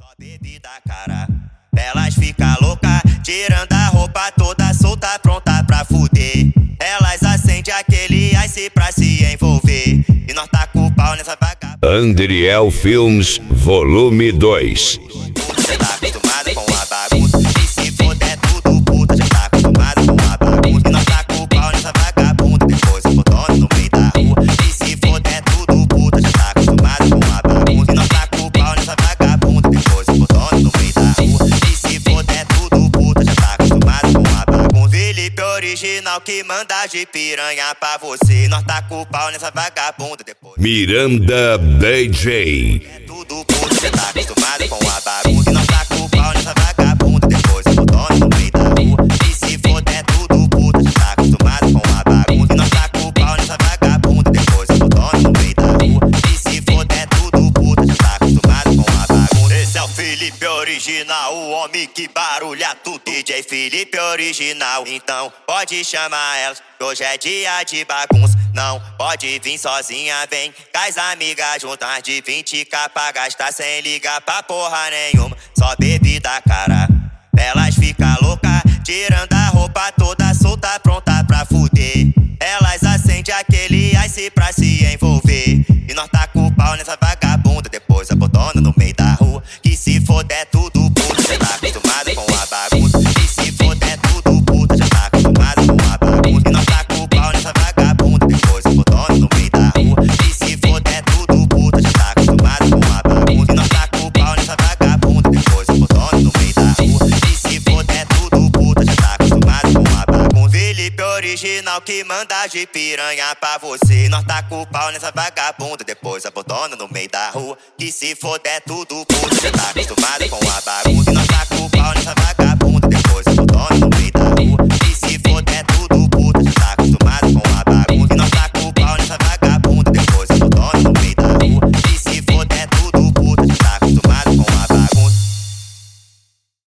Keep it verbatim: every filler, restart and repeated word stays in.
Bebida, cara, elas ficam loucas, tirando a roupa toda solta, pronta pra fuder. Elas acendem aquele ice pra se envolver, e nós tá com o pau nessa vagabunda. Andriel Films, volume dois. Cê tá acostumado com a bagunça, e se for der tudo puta, já tá acostumado com a bagunça. E nós tá com o pau nessa vagabunda, depois eu botando no meio da rua. E se for der tudo puta, já tá acostumado com a bagunça. E nós tá com o pau nessa vagabunda, depois eu botando no meio da rua. E se for der tudo puta, já tá acostumado com a bagunça. Felipe original que manda de piranha pra você. Nós tá com o pau nessa vagabunda, depois Miranda D J. é tudo puta, cê tá acostumado com a bagunça. E nós tá com o pau nessa vagabunda, depois eu botando no meio da rua. E se for der tudo puta, já tá acostumado com a bagunça. E nós tá com o pau nessa vagabunda, depois eu botando no meio da rua. E se for der tudo puta, já tá acostumado com a bagunça. Esse é o Felipe original, o homem que barulha tudo. D J Felipe original, então pode chamar elas, que hoje é dia de bagunça. Não pode vir sozinha, vem com as amigas juntas de vinte k pra gastar sem ligar pra porra nenhuma. Só bebida, cara, elas ficam loucas, tirando a roupa toda solta, pronta pra fuder. Elas acendem aquele ice pra se envolver, e nós tá com o pau nessa vagabunda, depois botando no meio da rua. Que se for der tudo puta, cê tá acostumado com a bagunça. E se for der tudo puta, já tá acostumado com a bagunça. E nós tá com o pau nessa vagabunda, depois botando no meio da rua. E se for der tudo puta, já tá acostumado com a bagunça. E nós tá com o pau nessa vagabunda, depois botando no meio da rua. E se for der tudo puta, já tá acostumado com a bagunça. Felipe original que manda de piranha pra você. Nós tá com o pau nessa vagabunda, depois botando no meio da rua. Que se for der tudo puta, já tá acostumado com a bagunça.